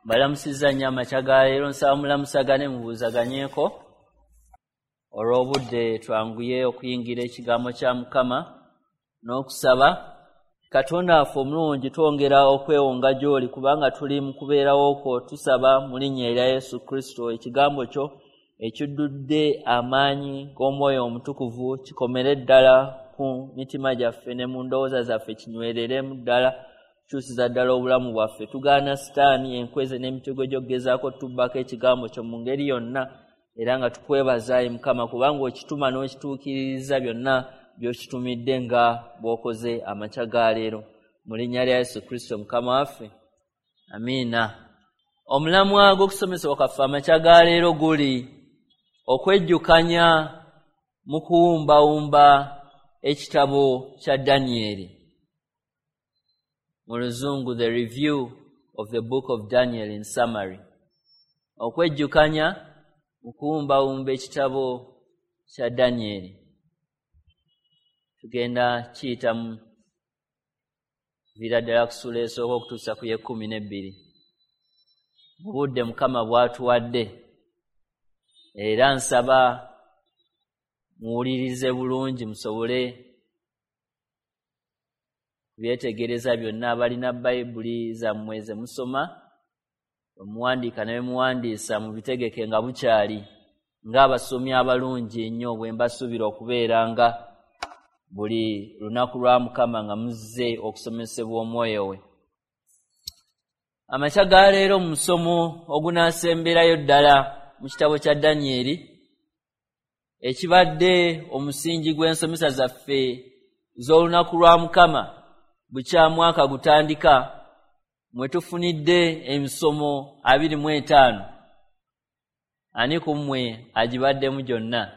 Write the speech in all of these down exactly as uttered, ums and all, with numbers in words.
Balamusiza nnyo amakya ga leero nsaba mulamusagane mubuuzaganyeko olw'obudde twanguye okuyingira ekigambo kya Mukama n'okusaba Katonda waffe omulungi twongera okwewonga gy'oli kubanga tuli mu kubeerawo okwo tusaba mu linnya erya Yesu Kristo ekigambo kyo ekijjudde amaanyi g'Omwoyo Omutukuvu kikomere ddala ku mitima gyaffe ne mu ndowooza zaffe kinywereremu ddala kyusiza ddala obulamu bwaffe tugaana sitaani enkweze n'emitego gy'okugezaako tubbako ekigambo kyo mu ngeri yonna era nga tukwebaza Ayi Mukama kubanga okituma n'okituukiririza byonna by'okitumidde nga bw'okoze amakya ga leero mu linnya lya Yesu Kristo Mukama waffe amiina. Omulamwa gw'okusomesebwa kwaffe amakya ga leero guli okwejjukanya mu kuwumbawumba ekitabo kya Danyeri. Mu Luzungu, the review of the book of Daniel in summary. Okwejjukanya mu kuwumbawumba ekitabo kya Danyeri. Tugenda kiyitamu vira ddala kusula esooka okutuusa ku y'ekkumi n'ebbiri. Mu budde Mukama bw'atuwadde era nsaba muwulirize bulungi musobole byetegereza byonna abalina Bayibuli zammwe ze musoma omuwandiika ne muwandiisa mu bitegeke nga bukyali ng'abasomi abalungi ennyo bwe mbasuubira okubeera nga buli lunaku lwa Mukama nga muzze okusomesebwa Omwoyo we. Amakya ga leero mu musomo ogunaasemberayo ddala mu kitabo kya Danyeri ekibadde omusingi gw'ensomesa zaffe z'olunaku lwa Mukama bukyamwaka gutandika mwe tufunidde emisomo abiri mu etaano. Ani ku mmwe agibaddemu gyonna?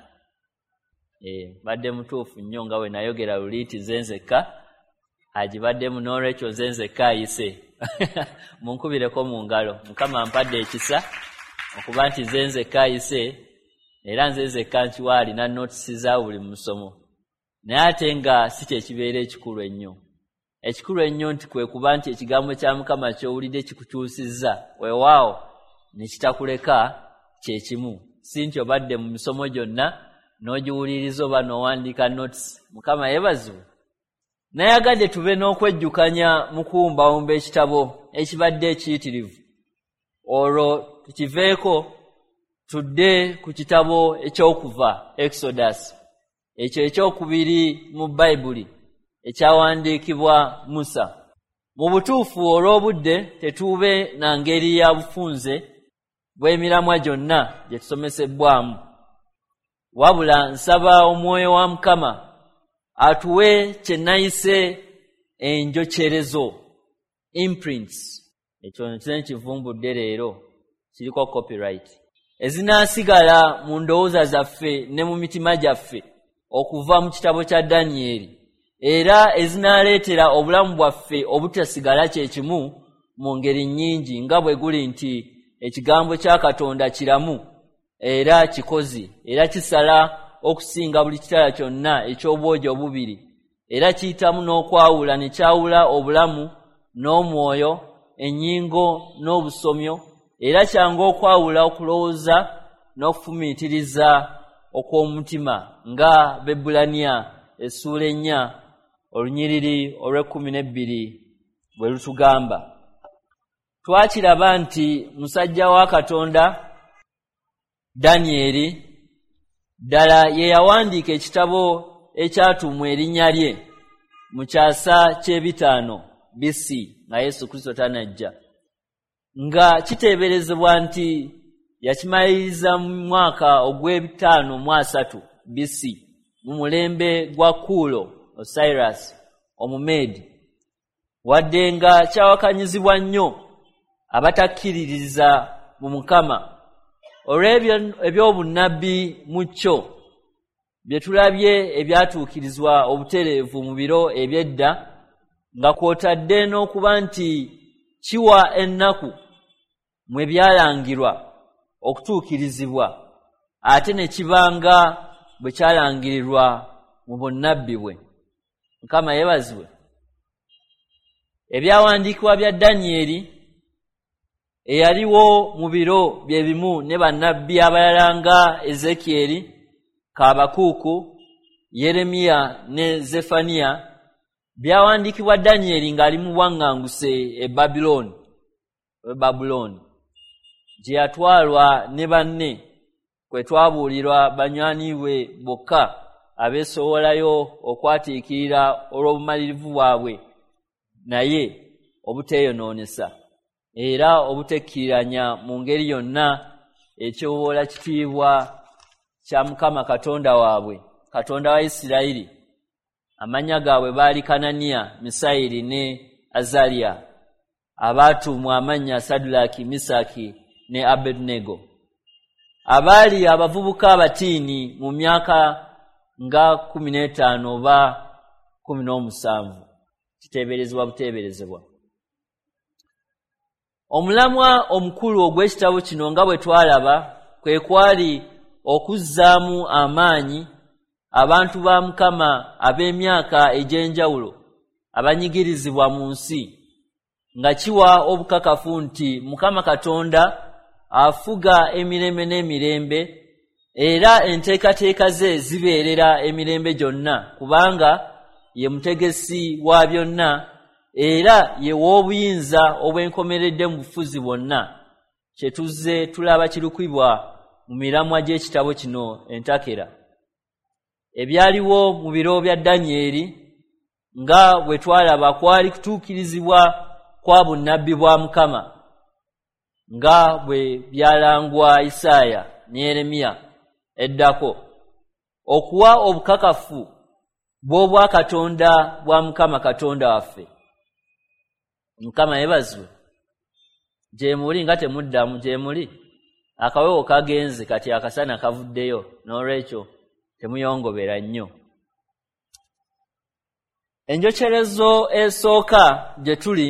Eh, badde mutuufu nnyo nga we nayogera luliiti zenzeka agibaddemu n'olwekyo zenzeka ayise munkubireko mu ngalo. Mukama ampadde ekisa okuba nti zenzeka ayise era nzenzeka nkiwaali na notisi za buli musomo naye ate nga si kyekibeera ekikulu ennyo. Ekikulu ennyo nti kwe kuba nti ekigambo kya Mukama ky'owulidde kikukyusizza weewaawo ne kitakuleka kyekimu, si nti obadde mu misomo gyonna n'ogiwuliriza oba n'owandiika notisi. Mukama yeebazibwe. Nayagadde tube n'okwejjukanya mu kuwumbawumba ekitabo ekibadde ekiyitirivu. Olwo tukiveeko tudde ku kitabo ekyokuva Exodus, ekyo ekyokubiri mu Bayibuli ekyawandiikibwa Musa. Mu butuufu olw'obudde tetuube na ngeri ya bufunze bw'emiramwa gyonna gye tusomesebwamu, wabula nsaba Omwoyo wa Mukama atuwe kye nayise enjokyerezo, imprints. Ekyo nkize nkivumbudde leero kiriko copyright ezinaasigala mu ndowooza zaffe ne mu mitima gyaffe okuva mu kitabo kya Danyeri era ezinaaleetera obulamu bwaffe obutasigala kye kimu mu ngeri nnyingi nga bwe guli nti ekigambo kya Katonda kiramu era kikozi era kisala okusinga buli kitala kyonna eky'obwogi obubiri era kiyitamu n'okwawula ne kyawula obulamu n'omwoyo, ennyingo n'obusomyo era kyangu okwawula okulowooza n'okufumiitiriza okw'omutima nga Bebulaniya essuula ennya olunyiriri olw'ekkumi n'ebbiri bwe lutugamba. Twakiraba nti musajja wa Katonda Danyeri ddala ye yawandiika ekitabo ekyatuumwa erinnya lye mu kyasa ky'ebitaano B C nga Yesu Kristo tanajja, nga kiteeberezebwa nti yakimaliriza mu mwaka ogw'ebitaano mu asatu B C mu mulembe gwa Kuulo Osiris Omumeedi, wadde nga kyawakanyizibwa nnyo abatakkiririza mu Mukama olw'ebyo eby'obunnabbi mu kyo bye tulabye ebyatuukirizwa obutereevu mu biro eby'edda, nga kw'otadde n'okuba nti kiwa ennaku mwe byalangirwa okutuukirizibwa ate ne kibanga bwe kyalangirirwa mu bunnabbi bwe. Mukama yeebazibwe. Ebyawandiikibwa bya Danyeri eyaliwo mu biro bye bimu ne bannabbi abalala nga Ezekieri, Kabakuuku, Yeremiya ne Zefaniya, byawandiikibwa Danyeri ng'ali mu bwaŋŋanguse e Babiloni, e Babuloni, gye yatwalwa ne banne, kwe twabuulirwa banywani we bokka abeesowolayo okwatiikirira olw'obumalirivu bwabwe, naye obuteeyonoonesa era obutekkiriranya mu ngeri yonna ekyoboola kitiibwa kya Mukama Katonda waabwe, Katonda wa Isirayiri. Amannya gaabwe baali Kananiya, Misayiri ne Azaliya, abaatumwa amannya Sadulaki, Misaki ne Abednego, abaali abavubuka abatiini mu myaka nga kumi n'etaano oba kumi n'omusanvu. Kiteeberezebwa buteeberezebwa. Omulamwa omukulu ogw'ekitabo kino nga bwe twalaba kwe kwali okuzzaamu amaanyi abantu ba Mukama ab'emyaka egy'enjawulo abanyigirizibwa mu nsi, nga kiwa obukakafu nti Mukama Katonda afuga emirembe n'emirembe era enteekateeka ze zibeerera emirembe gyonna, kubanga ye mutegesi wa byonna era ye w'obuyinza obwenkomeredde mu bufuzi bwonna, kye tuzze tulaba kirukibwa mu miramwa gy'ekitabo kino entakera. Ebyaliwo mu biro bya Danyeri nga bwe twalaba kwali kutuukirizibwa kwa bunnabbi bwa Mukama, nga bwe byalangwa Isaaya ne Yeremiya eddako, okuwa obukakafu bw'obwa Katonda bwa Mukama Katonda waffe. Mukama yebazibwe. Gye muli nga temuddamu, gye muli akawewo kagenze kati akasana kavuddeyo, n'olwekyo temuyongobera nnyo. Enjokyerezo esooka gye tuli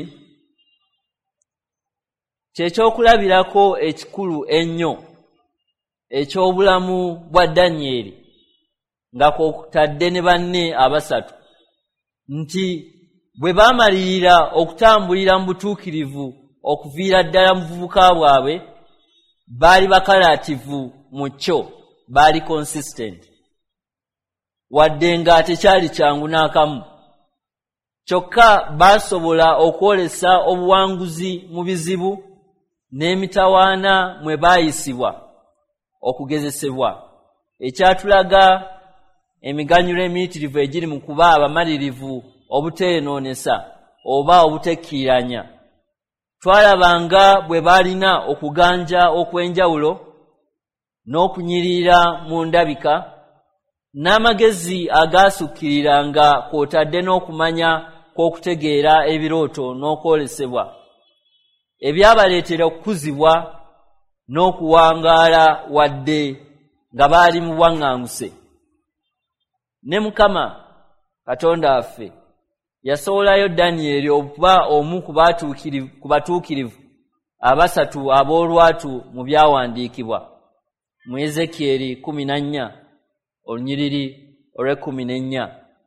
kyekyokulabirako ekikulu ennyo eky'obulamu bwa Danyeri, nga kw'okutadde ne banne abasatu, nti bwe baamalirira okutambulira mu butuukirivu okuviira ddala mu buvubuka bwabwe, baali bakalaativu mu kyo, baali consistent, wadde nga tekyali kyangu n'akamu. Kyokka baasobola okwolesa obuwanguzi mu bizibu n'emitawaana mwe baayisibwa okugezesebwa, ekyatulaga emiganyulo emiyitirivu egiri mu kuba abamalirivu obuteenoonesa oba obutekkiiranya. Twalabanga bwe baalina okuganja okw'enjawulo n'okunyirira mu ndabika, n'amagezi agaasukkiriranga kw'otadde n'okumanya kw'okutegeera ebirooto n'okwolesebwa, ebyabaleetera okukuzibwa n'okuwangaala wadde nga baali mu bwaŋŋanguse. Ne Mukama Katonda waffe yasowolayo Danyeri okuba omu ku batuukirivu abasatu ab'olwatu mu byawandiikibwa mu Ezekieri kumi na nnya olunyiriri olw'ekkumi n'ennya,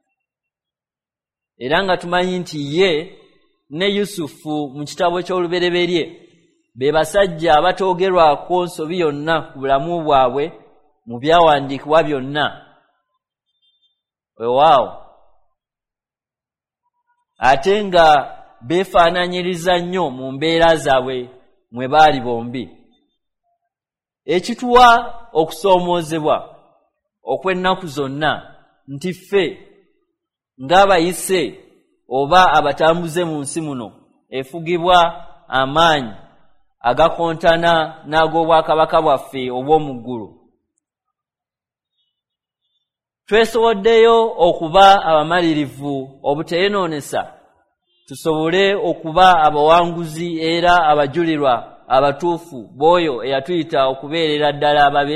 era nga tumanyi nti ye ne Yusufu mu kitabo ky'olubereberye be basajja abatoogerwako nsobi yonna ku bulamu bwabwe mu byawandiikibwa byonna. Weewaawo, ate nga beefaananyiriza nnyo mu mbeera zaabwe mwe baali bombi. Ekituwa okusoomoozebwa okw'ennaku zonna nti ffe ng'abayise oba abatambuze mu nsi muno efugibwa amaanyi agakontana n'ag'obwakabaka bwaffe obw'omu ggulu, twesoboddeyo okuba abamalirivu obuteenoonesa, tusobole okuba abawanguzi era abajulirwa abatuufu b'oyo eyatuyita okubeerera ddala ababe.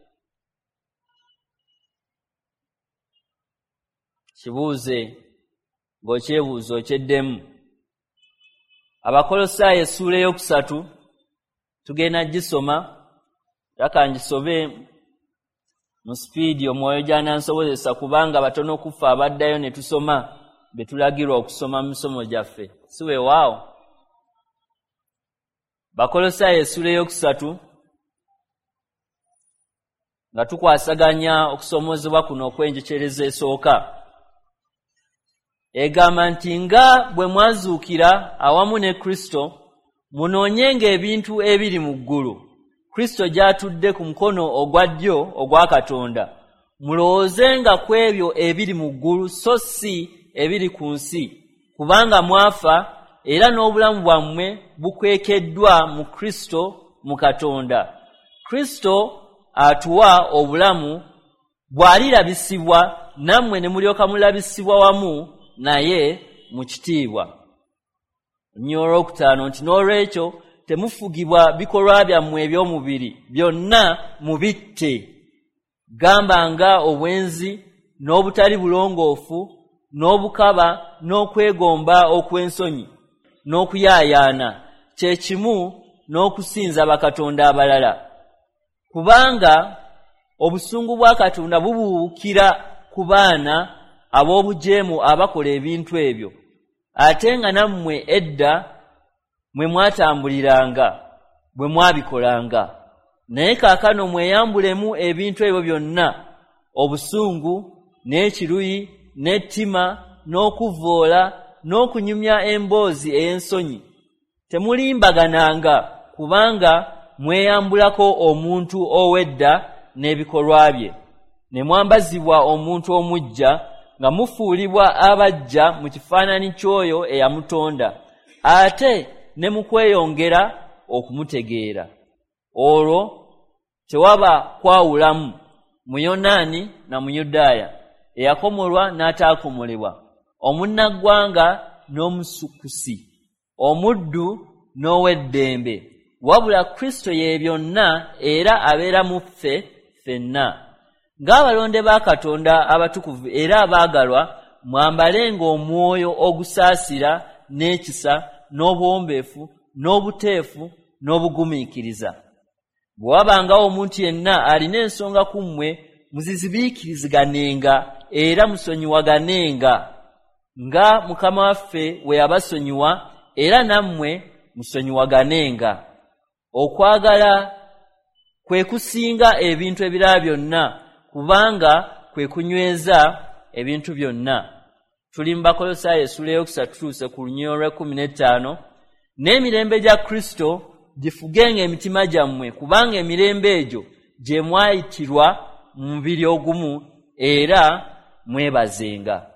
Kibuuze ng'okyebuuza okyeddemu. Abakolosaayo essuula ey'okusatu tugenda gisoma, era kangisobe mu sipiidi omwoyo gy'anansobozesa, kubanga batono okufa abaddayo ne tusoma be tulagirwa okusoma mu misomo gyaffe, si weewaawo. Bakolosaayo essula eyokusatu nga tukwasaganya okusoomozebwa kuno okwenjekyereza esooka. Egamba nti nga bwe mwazuukira awamu ne Kristo, munoonyenga ebintu ebiri mu ggulu, Kristo gy'atudde ku mukono ogwa ddyo ogwa Katonda. Mulowoozenga ku ebyo ebiri mu ggulu so si ebiri ku nsi, kubanga mwafa era n'obulamu bwammwe bukwekeddwa mu Kristo mu Katonda. Kristo atuwa obulamu bw'alirabisibwa, nammwe ne mulyoka mulabisibwa wamu naye mu kitiibwa. Nnyo olwokutaano nti n'olwekyo temufugibwa bikolwa byammwe eby'omubiri, byonna mubitte. Gamba nga obwenzi, n'obutali bulongoofu, n'obukaba, n'okwegomba okw'ensonyi, n'okuyaayaana, kye kimu n'okusinza bakatonda abalala. Kubanga obusungu bwa Katonda bubuukira ku baana ab'obujeemu abakola ebintu ebyo, ate nga nammwe edda mwe mwatambuliranga bwe mwabikolanga. Naye kaakano mweyambulemu ebintu ebyo byonna: obusungu, n'ekiruyi, n'ettima, n'okuvoola, n'okunyumya emboozi ey'ensonyi. Temulimbagananga, kubanga mweyambulako omuntu ow'edda n'ebikolwa bye, ne mwambazibwa omuntu omuggya, nga mufuulibwa abajja mu kifaananyi ky'oyo eyamutonda, ate ne mu kweyongera okumutegeera. Olwo tewaba kwawulamu Muyonaani na Muyudaaya, eyakomolwa n'ataakomolebwa, omunnaggwanga n'omusukusi, omuddu n'ow'eddembe, wabula Kristo ye byonna era abeera mu ffe ffenna. Ng'abalonde ba Katonda abatukuvu era abaagalwa, mwambalenga omwoyo ogusaasira n'ekisa n'obuwombeefu n'obuteefu n'obugumiikiriza. Bwe wabangawo omuntu yenna alina ensonga ku mmwe, muzizibiikiriziganenga era musonyiwaganenga, nga Mukama waffe bwe yabasonyiwa era nammwe musonyiwaganenga. Okwagala kwe kusinga ebintu ebirala byonna, kubanga kwe kunyweza ebintu byonna. Tuli mu Bakolosaayo essula eyokusatu tutuuse ku lunyiriro olw'ekkumi n'ettaano. N'emirembe gya Kristo gifugenga emitima gyammwe, kubanga emirembe egyo gye mwayitirwa mu mubiri ogumu, era mwebazenga.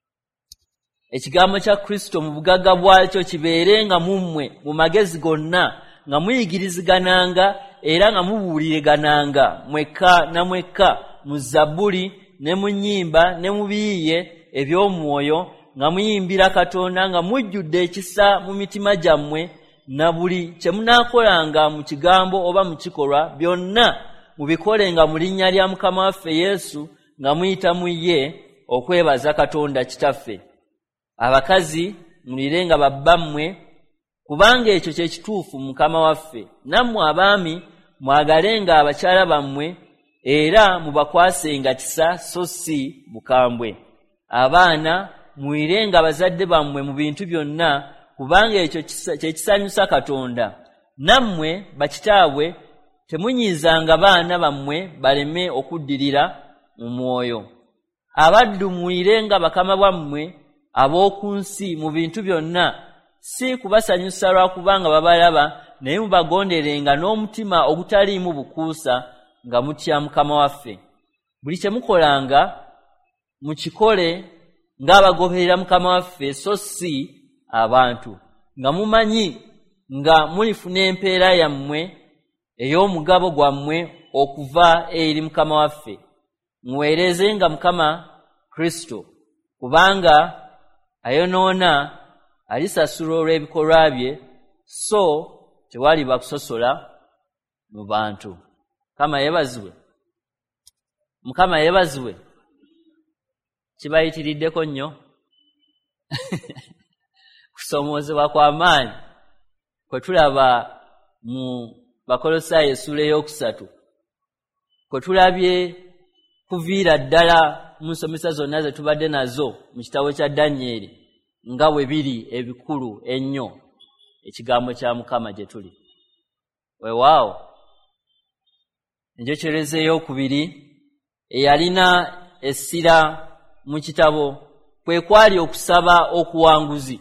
Ekigambo kya Kristo mu bugagga bwakyo kibeerenga mu mmwe mu magezi gonna, nga muyigirizigananga era nga mubuuliregananga mwekka na mwekka mu Zabbuli ne mu nnyimba ne mu biyiiye eby'omwoyo, nga muyimbira Katonda nga mujjudde ekisa mu mitima gyammwe, na buli kye munaakolanga mu kigambo oba mu kikolwa, byonna mubikolenga mu linnya lya Mukama waffe Yesu, nga muyita mu ye okwebaza Katonda Kitaffe. Abakazi mulirenga babbammwe, kubanga ekyo kye kituufu mu Mukama waffe. Nammwe abaami mwagalenga abakyala bammwe, era mubakwasenga kisa so si bukambwe. Abaana muyirenga abazadde bammwe mu bintu byonna, kubanga ekyo kye kisanyusa Katonda. Nammwe bakitaabwe temunyiizanga baana bammwe baleme okuddirira mu mwoyo. Abaddu muyirenga bakama bammwe ab'oku nsi mu bintu byonna, si kubasanyusa lwa kubanga babalaba, naye mubagonderenga n'omutima ogutaliimu bukuusa, nga mutya Mukama waffe. Buli kye mukolanga mukikole ng'abagoberera Mukama waffe so si abantu, nga mumanyi nga mulifuna empeera yammwe ey'omugabo gwammwe okuva eri Mukama waffe. Muweerezenga Mukama Kristo, kubanga ayonoona alisasula olw'ebikolwa bye, so tewaliba kusosola mu bantu. Mukama yeebazibwe. Mukama yeebazibwe. Kibayitiriddeko nnyo kusomoozebwa kw'amaanyi kwe tulaba mu Bakolosaayo essula ey'okusatu, kwe tulabye kuviira ddala mu nsomesa zonna ze tubadde nazo mu kitabo kya Danyeri, nga bwe biri ebikulu ennyo ekigambo kya Mukama gye tuli. weewaawo enjokereza ey'okubiri eyalina essira mu kitabo kwe kwali okusaba okuwanguzi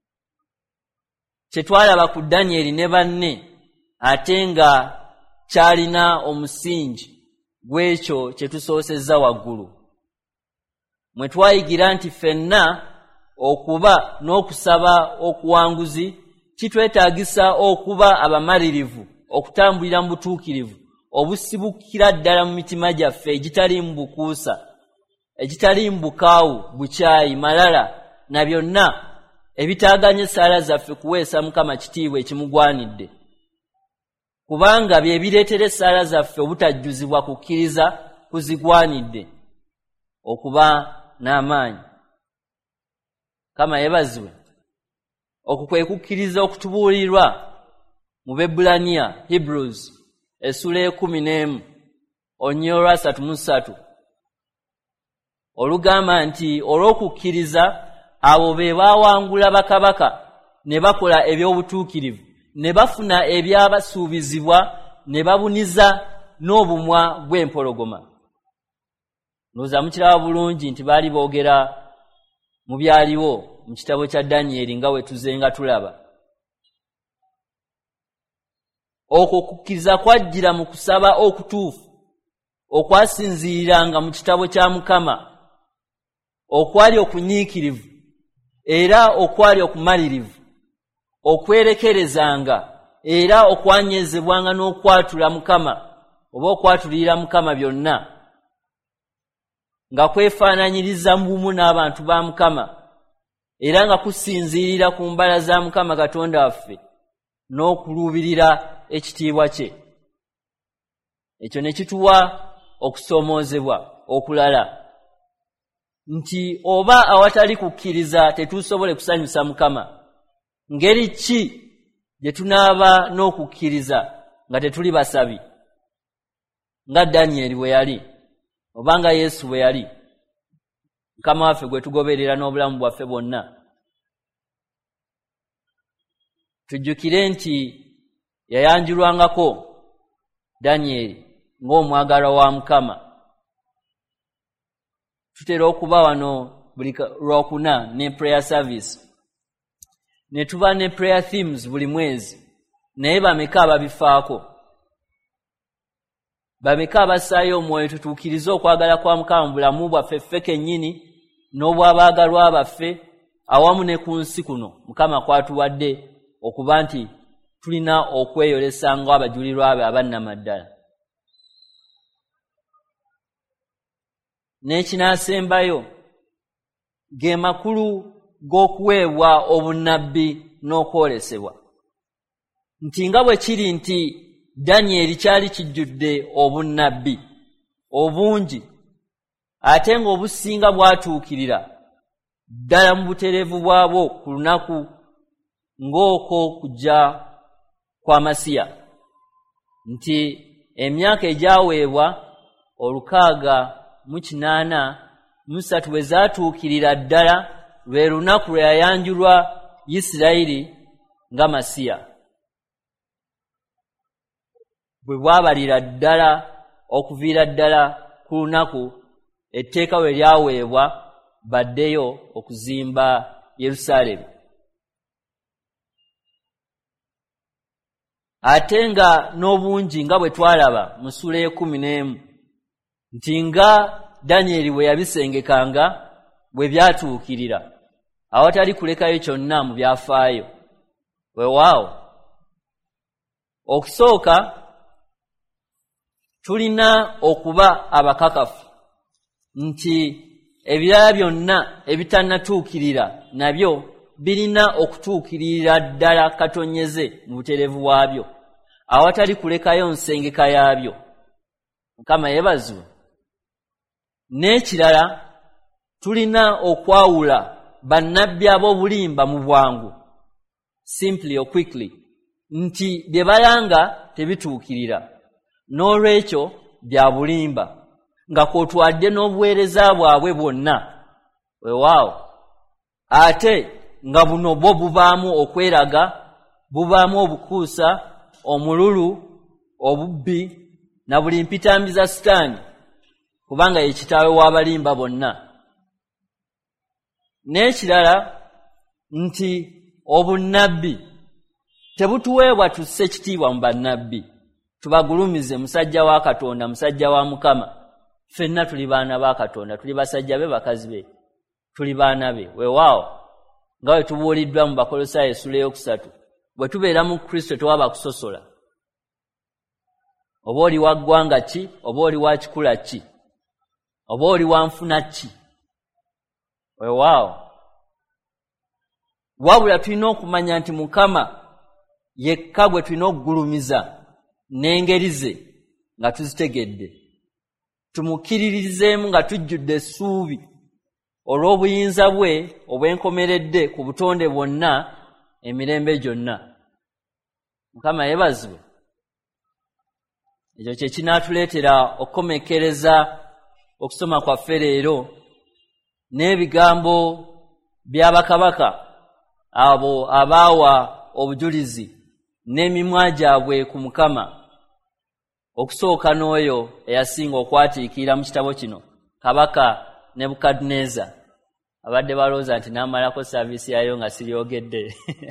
kye twalaba ku Danyeri ne banne ate nga kyalina omusingi gw'ekyo kye tusoosezza waggulu mwe twayigira nti ffenna okuba n'okusaba okuwanguzi kitwetaagisa okuba abamalirivu okutambulira mu butuukirivu obusibukira ddala mu mitima gyaffe egitali mu bukuusa egitali mu bukaawu bukyayi malala na byonna ebitaaganya essaala zaffe kuweesa Mukama kitiibwa ekimugwanidde kubanga bye bireetera essaala zaffe obutajjuzibwa kukkiriza kuzigwanidde okuba n'amaanyi. Kama yebazibwe okwo kwe kukkiriza okutubuulirwa mu Bebulaniya Hebrews essula ekumi n'emu onnyo olwasatu mu ssatu olugamba nti olw'okukkiriza abo be baawangula bakabaka ne bakola eby'obutuukirivu ne bafuna ebyabasuubizibwa ne babuniza n'obumwa bw'empologoma. Ndowooza mukiraba bulungi nti baali boogera mu byaliwo mu kitabo kya Danyeri nga we tuzenga tulaba. Okwo kukkiriza kwajjira mu kusaba okutuufu okwasinziiriranga mu kitabo kya Mukama okwali okunyiikirivu era okwali okumalirivu okwerekerezanga era okwanyezebwanga n'okwatula Mukama oba okwatulira Mukama byonna nga kwefaananyiriza mu bumu n'abantu ba Mukama era nga kusinziirira ku mbala za Mukama Katonda waffe n'okuluubirira ekitiibwa kye. Ekyo ne kituwa okusoomoozebwa okulala nti oba awatali kukkiriza tetusobole kusanyusa Mukama, ngeri ki gye tunaaba n'okukkiriza nga tetuli basabi nga Danyeri bwe yali oba nga Yesu bwe yali Mukama waffe gwe tugoberera n'obulamu bwaffe bwonna. Tujjukire nti yayanjulwangako Danyeri ng'omwagalwa wa Mukama. Tutera okuba wano buli Lwokuna ne prayer service ne tuba ne prayer themes buli mwezi, naye bameka ababifaako? Bameka abasaayo omwoyo tutuukirize okwagala kwa Mukama mu bulamu bwaffe ffe kennyini n'obw'abaagalwa baffe awamu ne ku nsi kuno Mukama kwatuwadde okuba nti tulina okweyolesa ng'abajulirwa be abannamaddala. N'ekinaasembayo ge makulu g'okuweebwa obunnabbi n'okwolesebwa, nti nga bwe kiri nti Danyeri kyali kijjudde obunnabbi obungi ate ng'obusinga bwatuukirira ddala mu butereevu bwabwo ku lunaku ng'okwo kujja kwa Masiya, nti emyaka egyaweebwa olukaaga mu kinaana mu ssatu bwe zaatuukirira ddala lwe lunaku lwe yayanjulwa Isirayiri nga Masiya, bwe bwabalira ddala okuviira ddala ku lunaku etteeka we lyaweebwa baddeyo okuzimba Yerusaalemi. Ate nga n'obungi nga bwe twalaba mu ssula ekumi n'emu nti nga Danyeri bwe yabisengekanga bwe byatuukirira awatali kulekayo kyonna mu byafaayo. Weewaawo, okusooka tulina okuba abakakafu nti ebirala byonna ebitannatuukirira nabyo birina okutuukirira ddala katonyeze mu butereevu bwabyo awatali kulekayo nsengeka yaabyo. Mukama yeebazibwe. N'ekirala tulina okwawula bannabbi ab'obulimba mu bwangu, simply or quickly, nti bye balanga tebituukirira n'olwekyo bya bulimba nga kwotwadde n'obuweereza bwabwe bwonna. Weewaawo, ate nga buno bwo bubaamu okweraga, bubaamu obukuusa, omululu obubbi na buli mpitambi za Sitaani kubanga ye kitaawe w'abalimba bonna. N'ekirala nti obunnabbi tebutuweebwa tusse ekitiibwa mu bannabbi tubagulumize musajja wa Katonda musajja wa Mukama. Ffenna tuli baana ba Katonda, tuli basajja be bakazi be, tuli baana be. Weewaawo nga bwe tubuuliddwa mu Bakolosaayo essula eyokusatu, bwe tubeera mu Kristo tewaba kusosola. Oba oli wa ggwanga ki, oba oli wa kikula ki, oba oli wa nfuna ki. Weewaawo wabula tulina okumanya nti Mukama yekka gwe tulina okugulumiza n'engeri ze nga tuzitegedde, tumukkiririzeemu nga tujjudde essuubi olw'obuyinza bwe obwenkomeredde ku butonde bwonna emirembe gyonna. Mukama yeebazibwe. Ekyo kye kinaatuleetera okukomekkereza okusoma kwaffe leero n'ebigambo bya bakabaka abo abaawa obujulizi n'emimwa gyabwe ku Mukama, okusooka n'oyo eyasinga okwatiikira mu kitabo kino, Kabaka Nebukadneeza. Abadde balowooza nti n'amalako saaviisi yayo nga siryogedde.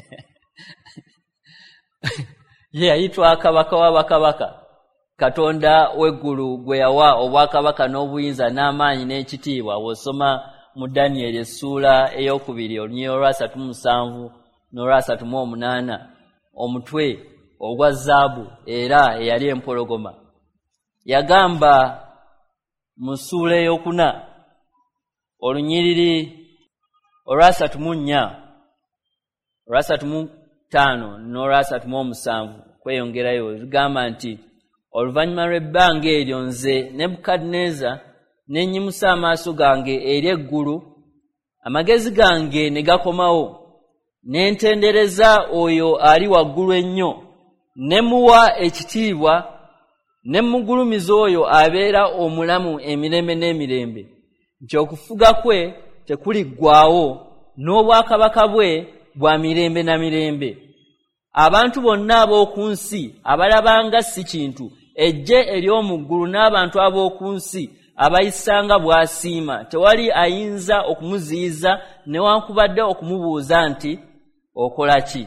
Ye yayitwa kabaka w'abakabaka, Katonda w'eggulu gwe yawa obwakabaka n'obuyinza n'amaanyi n'ekitiibwa. Bw'osoma mu Danyeri essuula ey'okubiri olunyiriri olwasatu mu musanvu n'olwasatu mu omunaana, omutwe ogwa zaabu era eyali empologoma, yagamba mu ssuula ey'okuna olunyiriri olwasatu mu nnya olwasatu mu ttaano n'olwasatu mu omusanvu kweyongerayo, ligamba nti oluvannyuma lw'ebbanga eryo nze Nebukadneeza ne nnyimusa amaaso gange eri eggulu, amagezi gange ne gakomawo, ne ntendereza oyo ali waggulu ennyo, ne muwa ekitiibwa, ne mugulumiza oyo abeera omulamu emirembe n'emirembe, nti okufuga kwe tekuliggwaawo n'obwakabaka bwe bwa mirembe na mirembe. Abantu bonna ab'oku nsi abalabanga si kintu, ejje ery'omu ggulu n'abantu ab'oku nsi abayisanga bw'asiima, tewali ayinza okumuziyiza newankubadde okumubuuza nti okola ki.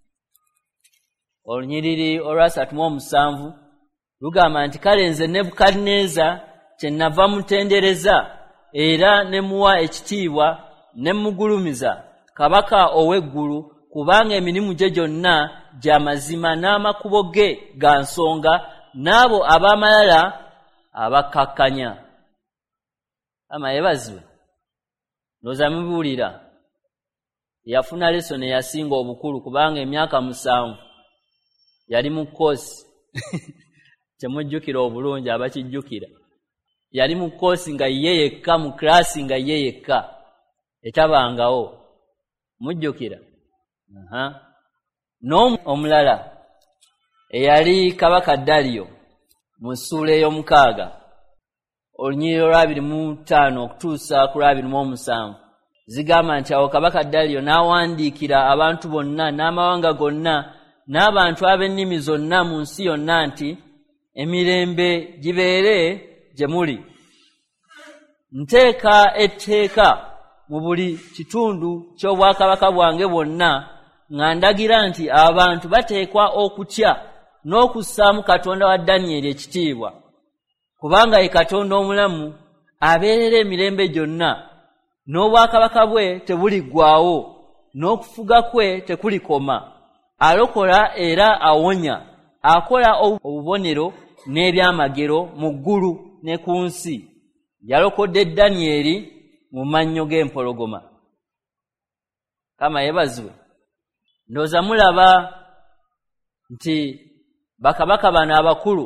Olunyiriri olwasatu mu omusanvu lugamba nti kale nze Nebukadneeza kyennava mutendereza era ne muwa ekitiibwa ne mugulumiza, kabaka ow'eggulu, kubanga emirimu gye gyonna gya mazima n'amakubo ge ga nsonga, n'abo ab'amalala abakkakkanya. Ama yeebazibwe. Ndowooza mubuulira yafuna lesoni eyasinga obukulu kubanga emyaka musanvu yali mu koosi. Temujjukira obulungi abakijjukira. Yali mu koosi nga ye yekka, mu kiraasi nga ye yekka, etabangawo. Mujjukira? Aha. N'omulala eyali kabaka Daliyo mu ssuula ey'omukaaga olunyiriri olwabiri mu ttaano okutuusa ku lwabiri mu omusanvu, zigamba nti awo kabaka Daliyo n'awandiikira abantu bonna n'amawanga gonna n'abantu ab'ennimi zonna mu nsi yonna nti emirembe gibeere gye muli. Nteeka etteeka mu buli kitundu ky'obwakabaka bwange bwonna nga ndagira nti abantu bateekwa okutya n'okussaamu Katonda wa Danyeri ekitiibwa, kubanga ye Katonda omulamu abeerera emirembe gyonna, n'obwakabaka bwe tebuliggwaawo, n'okufuga kwe tekulikoma. Alokola era awonya, akola obubonero n'ebyamagero mu ggulu ne ku nsi. Yalokodde Danyeri mu mannyo g'empologoma. Kama yeebazibwe. Ndowooza mulaba nti bakabaka bano abakulu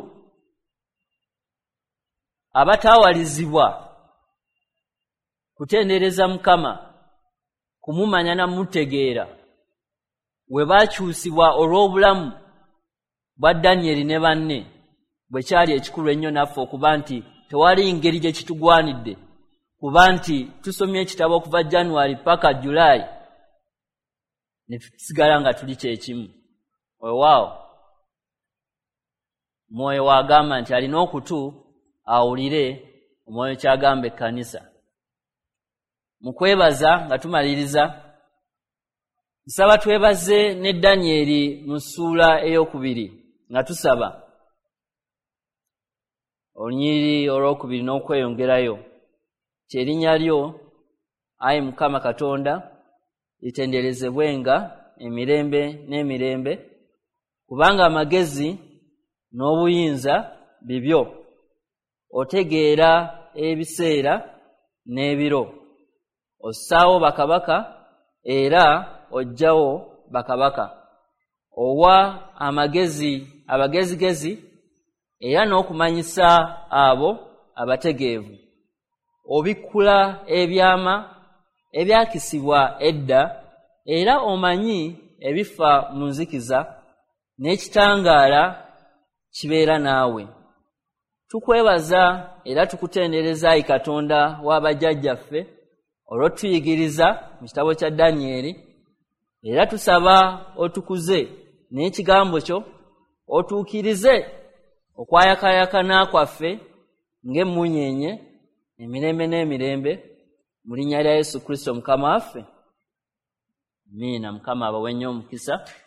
abataawalizibwa kutendereza Mukama, kumumanya na mutegeera, we baakyusibwa olw'obulamu bwa Danyeri ne banne bwe kyali ekikulu ennyo naffe, okuba nti tewali ngeri gye kitugwanidde, kuba nti tusomye ekitabo okuva January paka July ne tusigala nga tuli kyekimu. Weewaawo Mwoyo wagamba nti alina okutu awulire Omwoyo kyagamba ekkanisa. Mu kwebaza nga tumaliriza, nsaba twebaze ne Danyeri mu ssuula ey'okubiri nga tusaba olunyiriri olw'okubiri n'okweyongerayo kyerinnya lyo Ayi Mukama Katonda litenderezebwenga emirembe n'emirembe, kubanga amagezi n'obuyinza bibyo. Otegeera ebiseera n'ebiro, ossaawo bakabaka era ojjawo bakabaka. Owa amagezi abagezigezi era n'okumanyisa abo abategeevu. Obikkula ebyama ebyakisibwa edda, era omanyi ebifa mu nzikiza, n'ekitangaala kibeera naawe. Tukwebaza era tukutendereza Ayi Katonda w'abajjajjaffe olw'otuyigiriza mu kitabo kya Danyeri, era tusaba otukuze n'ekigambo kyo, otuukirize okwayakayakana kwaffe ng'emmunyeenye emirembe n'emirembe, mu linnya lya Yesu Kristo Mukama waffe. Amiina. Mukama abawe nnyo omukisa.